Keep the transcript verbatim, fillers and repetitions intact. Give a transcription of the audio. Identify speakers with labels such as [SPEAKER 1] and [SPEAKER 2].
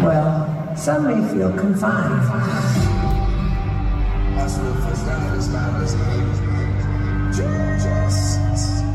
[SPEAKER 1] well, some may feel confined.
[SPEAKER 2] As with the status matters, just